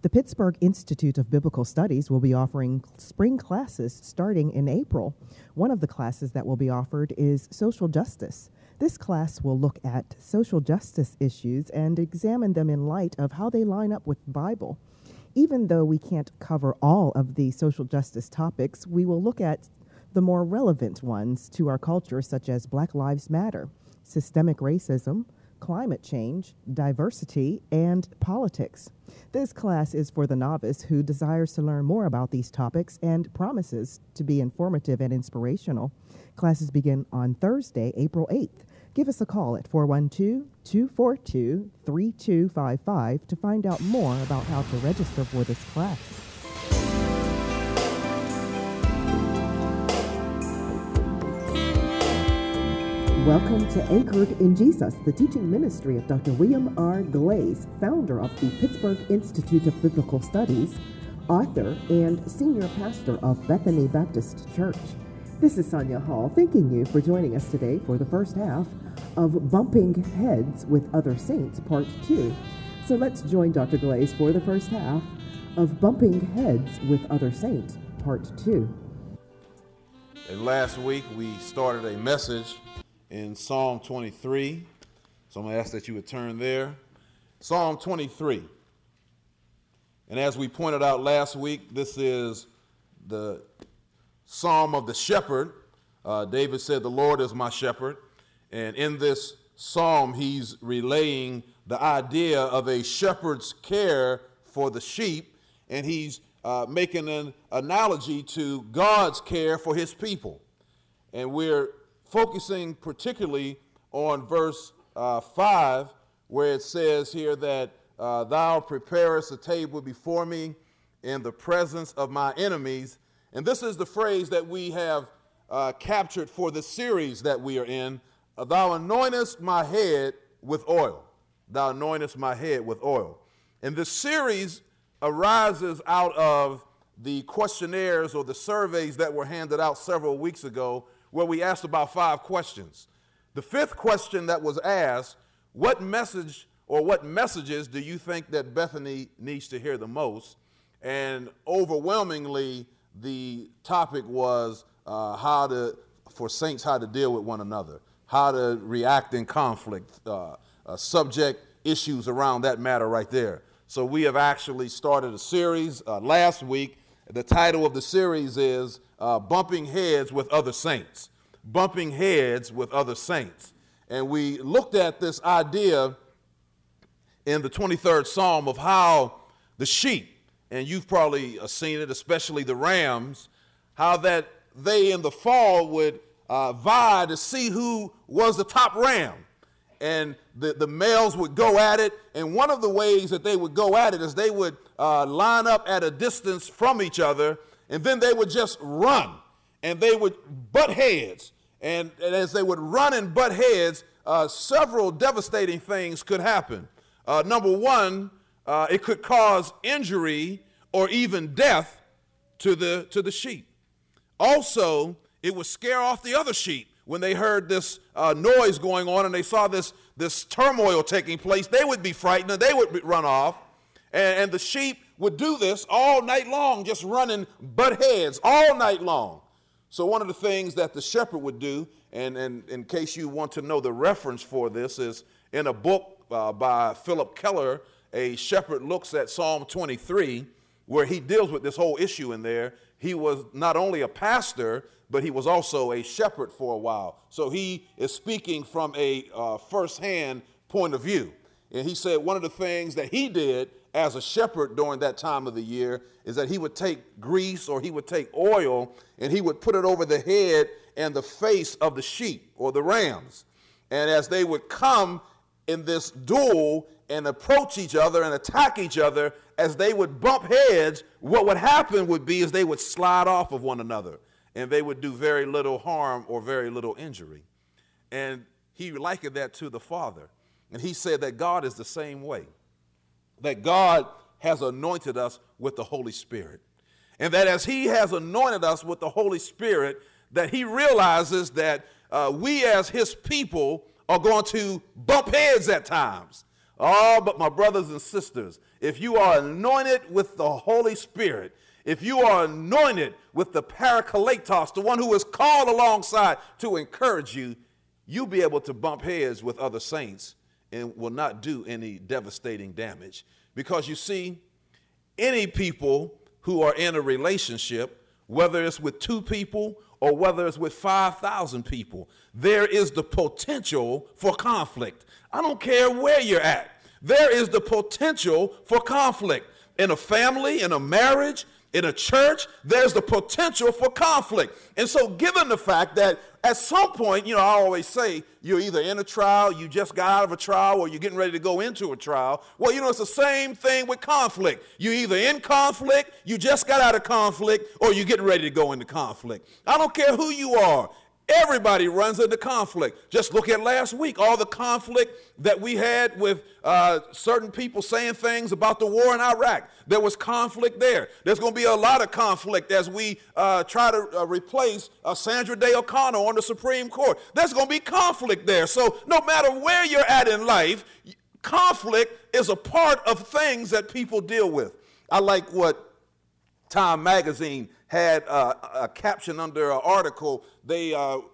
The Pittsburgh Institute of Biblical Studies will be offering spring classes starting in April. One of the classes that will be offered is social justice. This class will look at social justice issues and examine them in light of how they line up with the Bible. Even though we can't cover all of the social justice topics, we will look at the more relevant ones to our culture, such as Black Lives Matter, systemic racism, climate change, diversity, and politics. This class is for the novice who desires to learn more about these topics and promises to be informative and inspirational. Classes begin on Thursday, April 8th. Give us a call at 412-242-3255 to find out more about how to register for this class. Welcome to Anchored in Jesus, the teaching ministry of Dr. William R. Glaze, founder of the Pittsburgh Institute of Biblical Studies, author, and senior pastor of Bethany Baptist Church. This is Sonia Hall, thanking you for joining us today for the first half of Bumping Heads with Other Saints, Part 2. So let's join Dr. Glaze for the first half of Bumping Heads with Other Saints, Part 2. And last week we started a message in Psalm 23. So I'm going to ask that you would turn there. Psalm 23. And as we pointed out last week, this is the Psalm of the shepherd. David said, "The Lord is my shepherd." And in this psalm, he's relaying the idea of a shepherd's care for the sheep. And he's making an analogy to God's care for his people. And we're focusing particularly on verse 5, where it says here that thou preparest a table before me in the presence of my enemies. And this is the phrase that we have captured for the series that we are in. Thou anointest my head with oil. Thou anointest my head with oil. And this series arises out of the questionnaires or the surveys that were handed out several weeks ago, where we asked about 5 questions. The 5th question that was asked, what message or what messages do you think that Bethany needs to hear the most? And overwhelmingly, the topic was for saints, how to deal with one another, how to react in conflict, subject issues around that matter right there. So we have actually started a series last week. The title of the series is Bumping Heads with Other Saints. Bumping Heads with Other Saints. And we looked at this idea in the 23rd Psalm of how the sheep, and you've probably seen it, especially the rams, how that they in the fall would vie to see who was the top ram. And the males would go at it, and one of the ways that they would go at it is they would line up at a distance from each other, and then they would just run, and they would butt heads. And as they would run and butt heads, several devastating things could happen. Number one, it could cause injury or even death to the sheep. Also, it would scare off the other sheep. When they heard this noise going on and they saw this turmoil taking place, they would be frightened and they would run off. And the sheep would do this all night long, just running butt heads all night long. So one of the things that the shepherd would do, and in case you want to know the reference for this, is in a book by Philip Keller, A Shepherd Looks at Psalm 23, where he deals with this whole issue in there. He was not only a pastor, but he was also a shepherd for a while. So he is speaking from a first-hand point of view. And he said one of the things that he did as a shepherd during that time of the year is that he would take grease or he would take oil and he would put it over the head and the face of the sheep or the rams. And as they would come in this duel and approach each other and attack each other, as they would bump heads, what would happen would be is they would slide off of one another and they would do very little harm or very little injury. And he likened that to the Father. And he said that God is the same way, that God has anointed us with the Holy Spirit. And that as he has anointed us with the Holy Spirit, that he realizes that we as his people are going to bump heads at times. Oh, but my brothers and sisters, if you are anointed with the Holy Spirit, if you are anointed with the Parakletos, the one who is called alongside to encourage you, you'll be able to bump heads with other saints and will not do any devastating damage. Because you see, any people who are in a relationship, whether it's with 2 people or whether it's with 5,000 people, there is the potential for conflict. I don't care where you're at. There is the potential for conflict. In a family, in a marriage, in a church, there's the potential for conflict. And so given the fact that at some point, I always say you're either in a trial, you just got out of a trial, or you're getting ready to go into a trial. Well, it's the same thing with conflict. You're either in conflict, you just got out of conflict, or you're getting ready to go into conflict. I don't care who you are. Everybody runs into conflict. Just look at last week, all the conflict that we had with certain people saying things about the war in Iraq. There was conflict there. There's going to be a lot of conflict as we try to replace Sandra Day O'Connor on the Supreme Court. There's going to be conflict there. So no matter where you're at in life, conflict is a part of things that people deal with. I like what Time Magazine had a caption under an article. They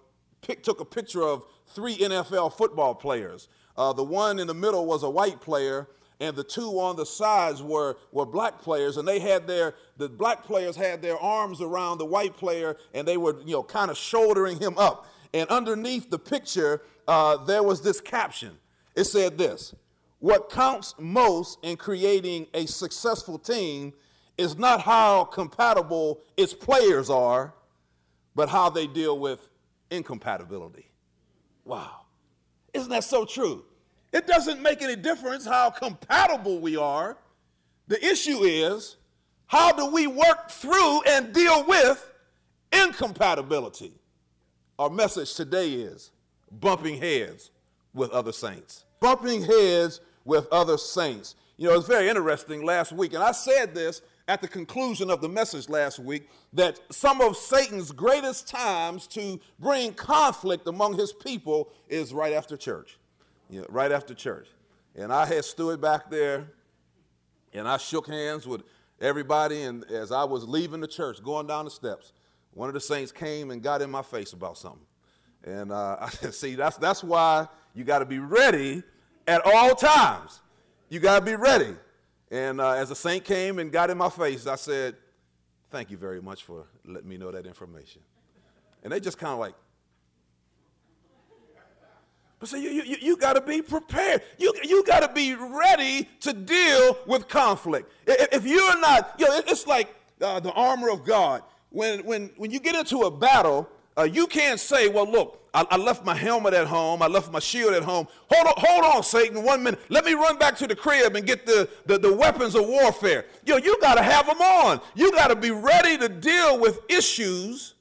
took a picture of 3 NFL football players. The one in the middle was a white player, and the 2 on the sides were black players, and the black players had their arms around the white player, and they were kind of shouldering him up. And underneath the picture, there was this caption. It said this: "What counts most in creating a successful team is not how compatible its players are, but how they deal with incompatibility." Wow. Isn't that so true? It doesn't make any difference how compatible we are. The issue is, how do we work through and deal with incompatibility? Our message today is bumping heads with other saints. Bumping heads with other saints. It's very interesting last week, and I said this at the conclusion of the message last week, that some of Satan's greatest times to bring conflict among his people is right after church. Right after church. And I had stood back there, and I shook hands with everybody, and as I was leaving the church, going down the steps, one of the saints came and got in my face about something. And I said, see, that's why you got to be ready at all times. You got to be ready. And as a saint came and got in my face, I said, "Thank you very much for letting me know that information." And they just kind of like, but see, you got to be prepared. You got to be ready to deal with conflict. If you're not, it's like the armor of God. When you get into a battle, you can't say, "Well, look, I left my helmet at home. I left my shield at home. Hold on, Satan, 1 minute. Let me run back to the crib and get the weapons of warfare." You got to have them on. You got to be ready to deal with issues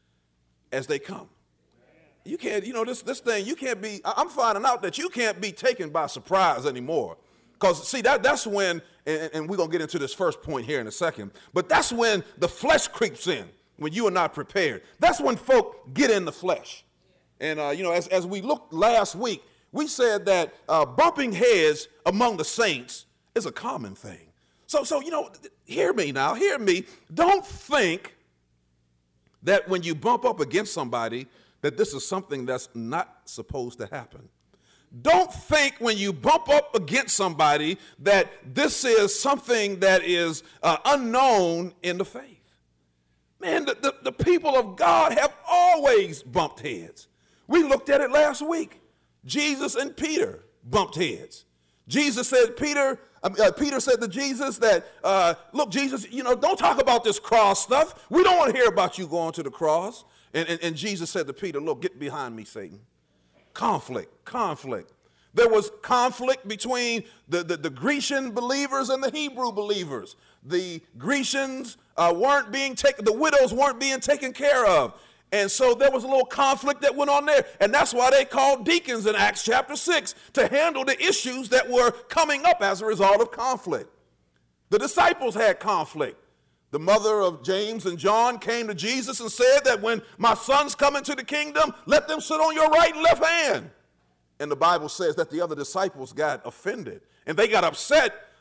as they come. You can't, this thing, you can't be, I'm finding out that you can't be taken by surprise anymore. Because, see, that's when, and we're going to get into this first point here in a second, but that's when the flesh creeps in, when you are not prepared. That's when folk get in the flesh. And, as we looked last week, we said that bumping heads among the saints is a common thing. So hear me now, hear me. Don't think that when you bump up against somebody that this is something that's not supposed to happen. Don't think when you bump up against somebody that this is something that is unknown in the faith. Man, the people of God have always bumped heads. We looked at it last week. Jesus and Peter bumped heads. Jesus said, Peter said to Jesus that, "Look, Jesus, don't talk about this cross stuff. We don't want to hear about you going to the cross." And Jesus said to Peter, "Look, get behind me, Satan." Conflict. There was conflict between the Grecian believers and the Hebrew believers. The Grecians weren't being taken, the widows weren't being taken care of. And so there was a little conflict that went on there. And that's why they called deacons in Acts chapter 6 to handle the issues that were coming up as a result of conflict. The disciples had conflict. The mother of James and John came to Jesus and said that when my sons come into the kingdom, let them sit on your right and left hand. And the Bible says that the other disciples got offended and they got upset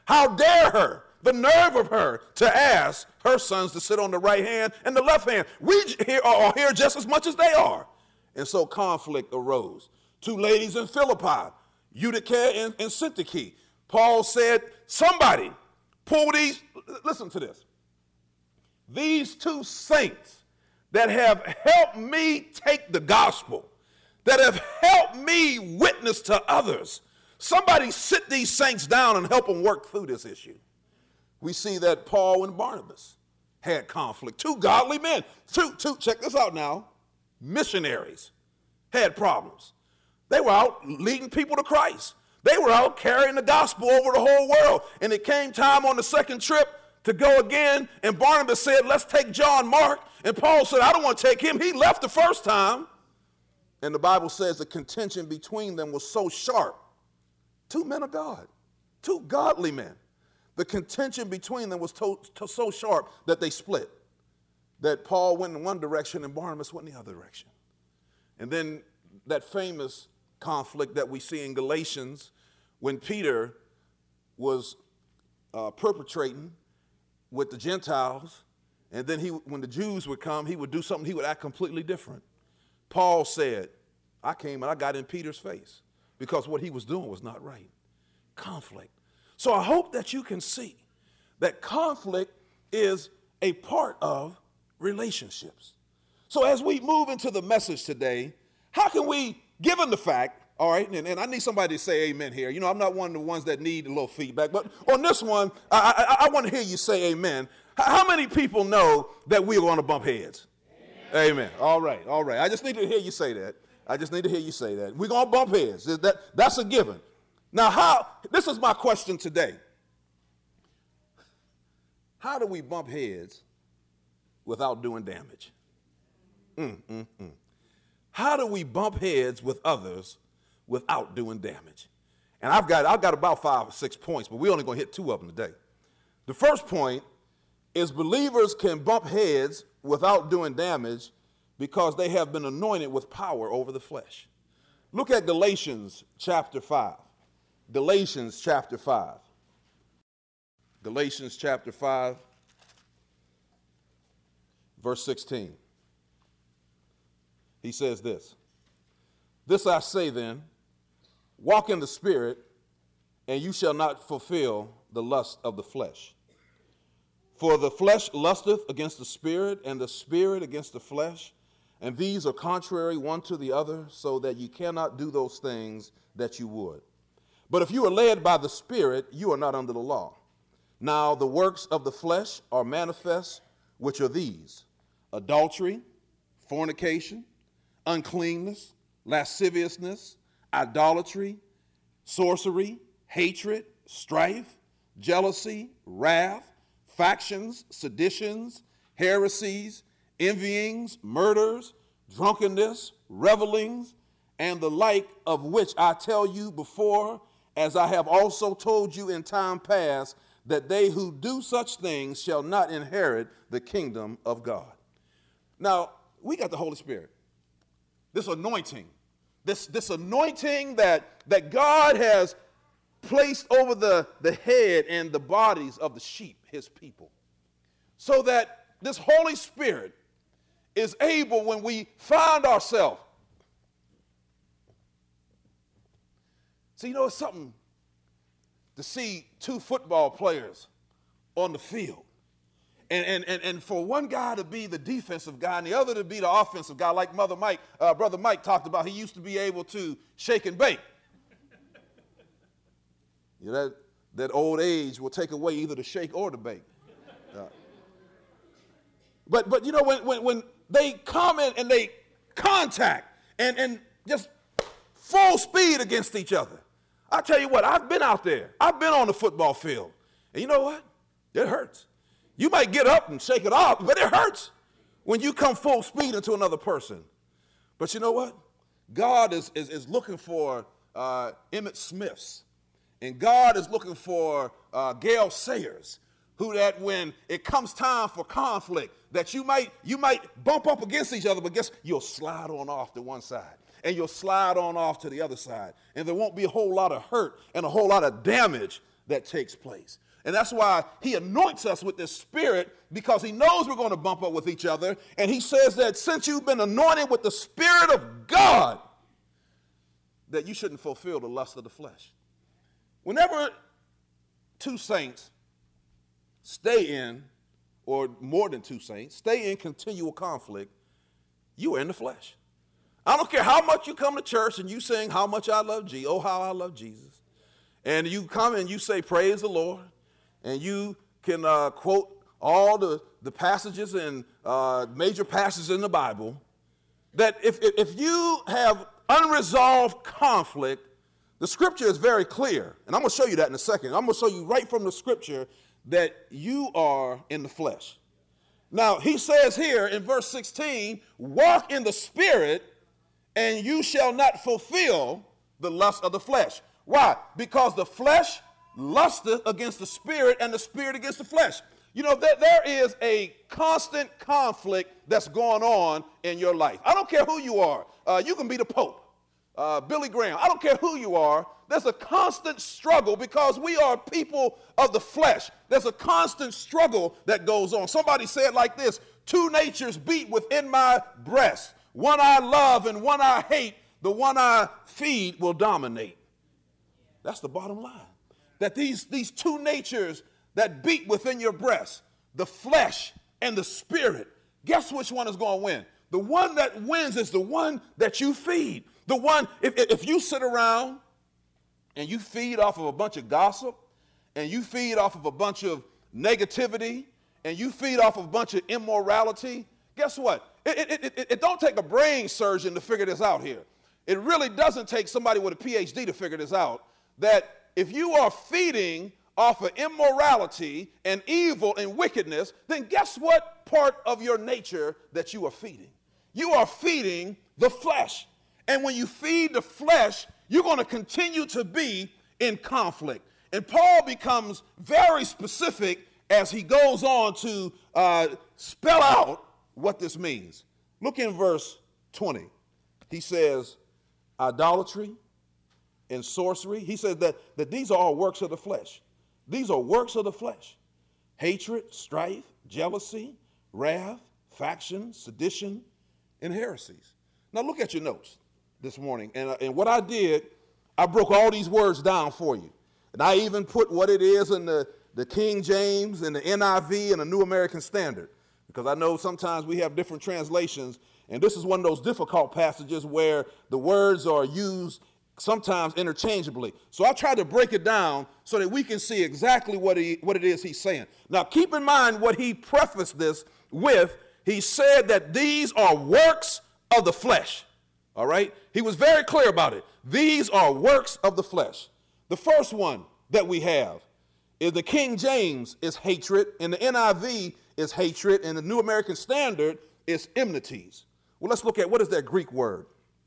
How dare her, the nerve of her, to ask her sons to sit on the right hand and the left hand. We are here just as much as they are. And so conflict arose. Two ladies in Philippi, Eutyche and Syntyche. Paul said, somebody pull these, listen to this. These two saints that have helped me take the gospel, that have helped me witness to others, somebody sit these saints down and help them work through this issue. We see that Paul and Barnabas had conflict. Two godly men, two, check this out now, missionaries had problems. They were out leading people to Christ. They were out carrying the gospel over the whole world. And it came time on the second trip to go again, and Barnabas said, let's take John Mark. And Paul said, I don't want to take him. He left the first time. And the Bible says the contention between them was so sharp. Two men of God, two godly men. The contention between them was so sharp that they split. That Paul went in one direction and Barnabas went in the other direction. And then that famous conflict that we see in Galatians when Peter was perpetrating with the Gentiles, and then when the Jews would come, he would do something, he would act completely different. Paul said, I came and I got in Peter's face because what he was doing was not right. Conflict. So I hope that you can see that conflict is a part of relationships. So as we move into the message today, how can we, given the fact, all right, and I need somebody to say amen here. You know, I'm not one of the ones that need a little feedback, but on this one, I want to hear you say amen. How many people know that we're going to bump heads? Amen. All right. I just need to hear you say that. We're going to bump heads. That's a given. Now, this is my question today. How do we bump heads without doing damage? How do we bump heads with others without doing damage? And I've got about 5 or 6 points, but we're only going to hit 2 of them today. The first point is believers can bump heads without doing damage because they have been anointed with power over the flesh. Look at Galatians chapter 5. Galatians chapter 5. Galatians chapter 5, verse 16. He says this. This I say then, walk in the Spirit, and you shall not fulfill the lust of the flesh. For the flesh lusteth against the Spirit, and the Spirit against the flesh, and these are contrary one to the other, so that you cannot do those things that you would. But if you are led by the Spirit, you are not under the law. Now the works of the flesh are manifest, which are these: adultery, fornication, uncleanness, lasciviousness, idolatry, sorcery, hatred, strife, jealousy, wrath, factions, seditions, heresies, envyings, murders, drunkenness, revelings, and the like, of which I tell you before, as I have also told you in time past, that they who do such things shall not inherit the kingdom of God. Now, we got the Holy Spirit. This anointing, this anointing that God has placed over the head and the bodies of the sheep, his people, so that this Holy Spirit is able, when we find ourselves. So, you know, it's something to see 2 football players on the field. And for one guy to be the defensive guy and the other to be the offensive guy, like Brother Mike talked about. He used to be able to shake and bake. You know, that old age will take away either the shake or the bake. But you know, when they come in and they contact and just full speed against each other, I tell you what, I've been out there. I've been on the football field. And you know what? It hurts. You might get up and shake it off, but it hurts when you come full speed into another person. But you know what? God is looking for Emmitt Smiths, and God is looking for Gale Sayers, who that when it comes time for conflict, that you might bump up against each other, but guess you'll slide on off to one side, and you'll slide on off to the other side, and there won't be a whole lot of hurt and a whole lot of damage that takes place. And that's why he anoints us with this Spirit, because he knows we're going to bump up with each other. And he says that since you've been anointed with the Spirit of God, that you shouldn't fulfill the lust of the flesh. Whenever two saints stay in, or more than two saints, stay in continual conflict, you are in the flesh. I don't care how much you come to church and you sing how much I love Jesus, oh how I love Jesus. And you come and you say praise the Lord, and you can quote all the passages and major passages in the Bible, that if you have unresolved conflict, the scripture is very clear. And I'm going to show you that in a second. I'm going to show you right from the scripture that you are in the flesh. Now, he says here in verse 16, walk in the Spirit, and you shall not fulfill the lust of the flesh. Why? Because the flesh lusteth against the Spirit, and the Spirit against the flesh. You know, there is a constant conflict that's going on in your life. I don't care who you are. You can be the Pope, Billy Graham. I don't care who you are. There's a constant struggle because we are people of the flesh. There's a constant struggle that goes on. Somebody said like this: two natures beat within my breast. One I love and one I hate. The one I feed will dominate. That's the bottom line. That these two natures that beat within your breast, the flesh and the Spirit, guess which one is going to win? The one that wins is the one that you feed. The one, if you sit around and you feed off of a bunch of gossip, and you feed off of a bunch of negativity, and you feed off of a bunch of immorality, guess what? It don't take a brain surgeon to figure this out here. It really doesn't take somebody with a PhD to figure this out, that if you are feeding off of immorality and evil and wickedness, then guess what part of your nature that you are feeding? You are feeding the flesh. And when you feed the flesh, you're going to continue to be in conflict. And Paul becomes very specific as he goes on to spell out what this means. Look in verse 20. He says, idolatry and sorcery. He says that these are all works of the flesh. These are works of the flesh. Hatred, strife, jealousy, wrath, faction, sedition, and heresies. Now look at your notes this morning. And what I did, I broke all these words down for you. And I even put what it is in the King James and the NIV and the New American Standard. Because I know sometimes we have different translations. And this is one of those difficult passages where the words are used sometimes interchangeably. So I tried to break it down so that we can see exactly what it is he's saying. Now keep in mind what he prefaced this with. He said that these are works of the flesh. All right? He was very clear about it. These are works of the flesh. The first one that we have is the King James is hatred, and the NIV is hatred, and the New American Standard is enmities. Well, let's look at what is that Greek word.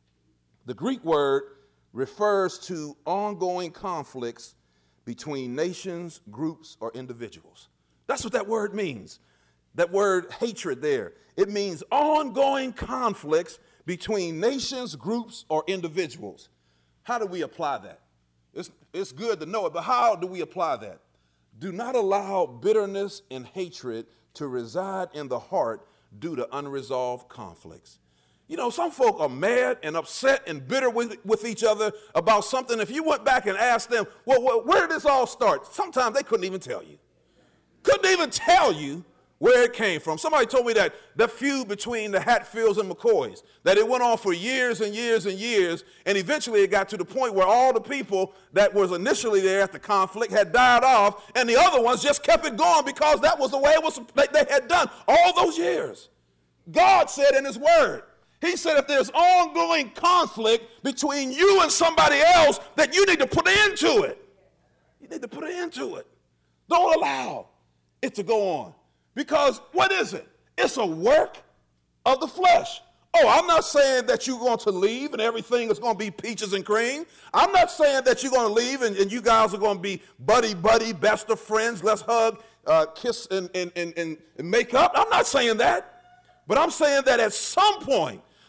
The Greek word refers to ongoing conflicts between nations, groups, or individuals. That's what that word means. That word hatred there. It means ongoing conflicts between nations, groups, or individuals. How do we apply that? It's good to know it, but how do we apply that? Do not allow bitterness and hatred to reside in the heart due to unresolved conflicts. You know, some folk are mad and upset and bitter with each other about something. If you went back and asked them, well, where did this all start? Sometimes they couldn't even tell you. Couldn't even tell you where it came from. Somebody told me that the feud between the Hatfields and McCoys, that it went on for years and years and years, and eventually it got to the point where all the people that was initially there at the conflict had died off, and the other ones just kept it going because that was the way it was they had done all those years. God said in his word, he said if there's ongoing conflict between you and somebody else, that you need to put an end to it. You need to put an end to it. Don't allow it to go on. Because what is it? It's a work of the flesh. Oh, I'm not saying that you're going to leave and everything is going to be peaches and cream. I'm not saying that you're going to leave and you guys are going to be buddy, best of friends. Let's hug, kiss, and make up. I'm not saying that. But I'm saying that at some point,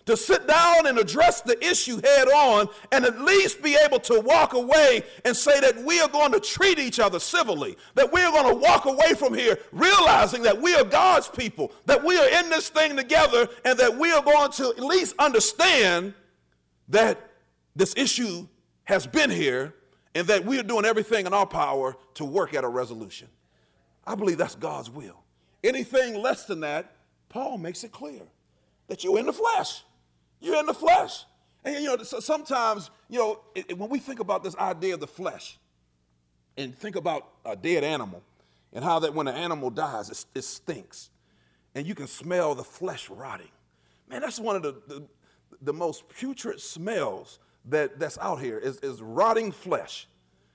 to sit down and address the issue head on and at least be able to walk away and say that we are going to treat each other civilly, that we are going to walk away from here realizing that we are God's people, that we are in this thing together, and that we are going to at least understand that this issue has been here and that we are doing everything in our power to work at a resolution. I believe that's God's will. Anything less than that, Paul makes it clear that you're in the flesh. You're in the flesh. And, sometimes, when we think about this idea of the flesh and think about a dead animal and how that when an animal dies, it stinks. And you can smell the flesh rotting. Man, that's one of the most putrid smells that's out here is rotting flesh.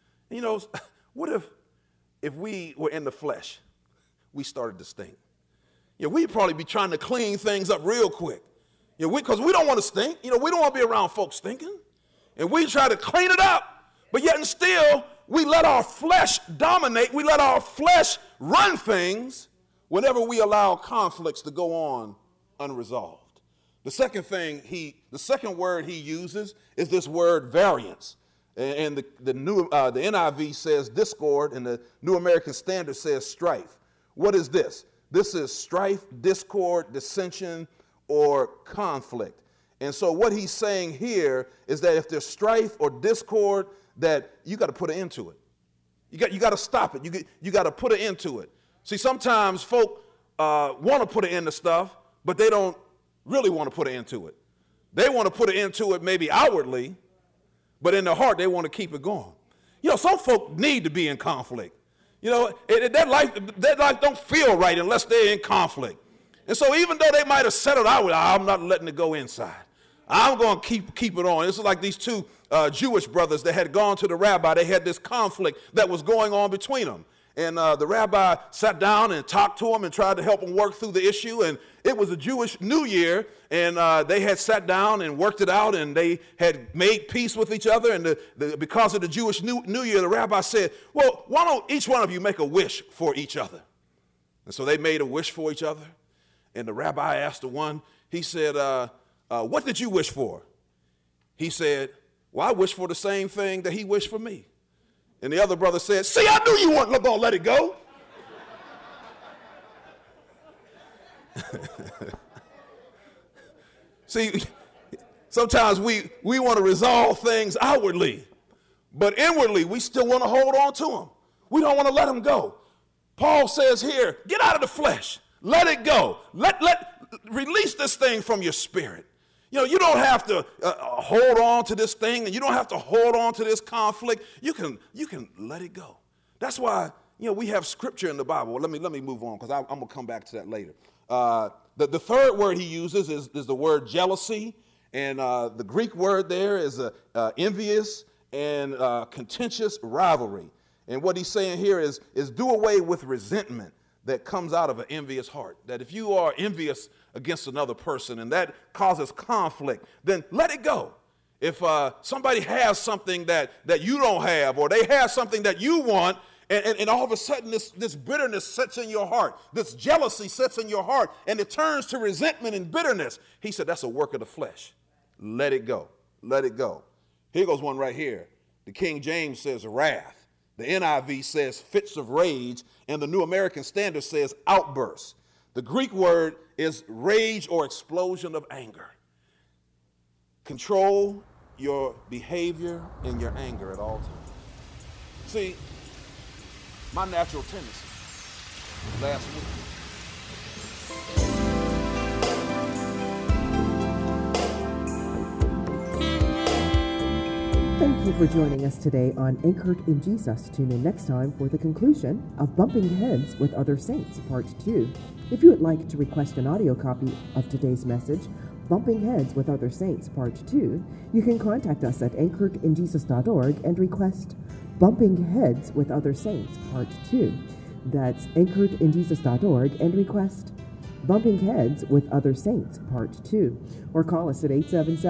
What if we were in the flesh, we started to stink? We'd probably be trying to clean things up real quick. Because we don't want to stink. We don't want to be around folks stinking. And we try to clean it up. But yet and still, we let our flesh dominate. We let our flesh run things whenever we allow conflicts to go on unresolved. The second word he uses is this word variance. And the NIV says discord, and the New American Standard says strife. What is this? This is strife, discord, dissension, or conflict. And so what he's saying here is that if there's strife or discord, that you got to put an end to it. You got to stop it. You got to put an end to it. See, sometimes folk want to put an end to stuff, but they don't really want to put an end to it. They want to put an end to it maybe outwardly, but in their heart they want to keep it going. Some folk need to be in conflict. That life don't feel right unless they're in conflict. And so even though they might have settled out, I'm not letting it go inside. I'm going to keep it on. It's like these two Jewish brothers that had gone to the rabbi. They had this conflict that was going on between them. And the rabbi sat down and talked to them and tried to help them work through the issue. And it was a Jewish New Year, and they had sat down and worked it out, and they had made peace with each other. And because of the Jewish New Year, the rabbi said, well, why don't each one of you make a wish for each other? And so they made a wish for each other. And the rabbi asked the one, he said, what did you wish for? He said, well, I wish for the same thing that he wished for me. And the other brother said, see, I knew you weren't going to let it go. See, sometimes we want to resolve things outwardly, but inwardly we still want to hold on to them. We don't want to let them go. Paul says here, get out of the flesh. Let it go. Release this thing from your spirit. You don't have to hold on to this thing, and you don't have to hold on to this conflict. You can let it go. That's why we have scripture in the Bible. Let me move on, because I'm gonna come back to that later. The third word he uses is the word jealousy, and the Greek word there is envious and contentious rivalry. And what he's saying here is do away with resentment that comes out of an envious heart. That if you are envious against another person and that causes conflict, then let it go. If somebody has something that you don't have, or they have something that you want, and all of a sudden this bitterness sets in your heart, this jealousy sets in your heart, and it turns to resentment and bitterness, he said that's a work of the flesh. Let it go. Let it go. Here goes one right here. The King James says wrath. The NIV says fits of rage, and the New American Standard says outbursts. The Greek word is rage or explosion of anger. Control your behavior and your anger at all times. See, my natural tendency last week. Thank you for joining us today on Anchored in Jesus. Tune in next time for the conclusion of Bumping Heads with Other Saints, Part 2. If you would like to request an audio copy of today's message, Bumping Heads with Other Saints, Part 2, you can contact us at anchoredinjesus.org and request Bumping Heads with Other Saints, Part 2. That's anchoredinjesus.org and request Bumping Heads with Other Saints, Part 2. Or call us at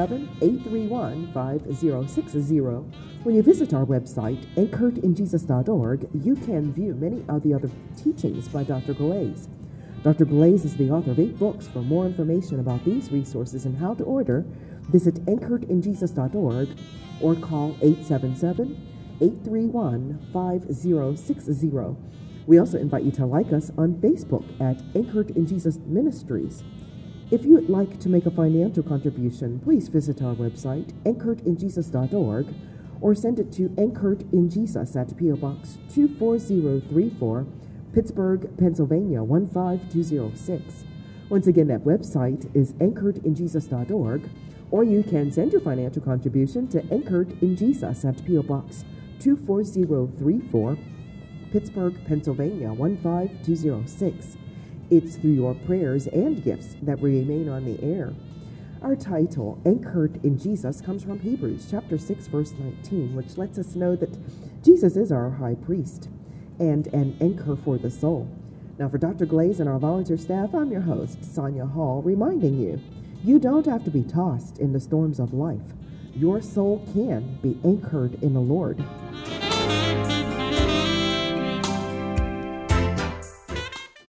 877-831-5060. When you visit our website, anchoredinjesus.org, you can view many of the other teachings by Dr. Galais. Dr. Glaze is the author of 8 books. For more information about these resources and how to order, visit anchoredinjesus.org or call 877-831-5060. We also invite you to like us on Facebook at Anchored in Jesus Ministries. If you would like to make a financial contribution, please visit our website, anchoredinjesus.org, or send it to Anchored in Jesus at P.O. Box 24034, Pittsburgh, Pennsylvania 15206. Once again, that website is anchoredinjesus.org, or you can send your financial contribution to Anchored in Jesus at P.O. Box 24034, Pittsburgh, Pennsylvania 15206. It's through your prayers and gifts that we remain on the air. Our title, Anchored in Jesus, comes from Hebrews chapter 6, verse 19, which lets us know that Jesus is our high priest and an anchor for the soul. Now, for Dr. Glaze and our volunteer staff, I'm your host, Sonia Hall, reminding you, you don't have to be tossed in the storms of life. Your soul can be anchored in the Lord.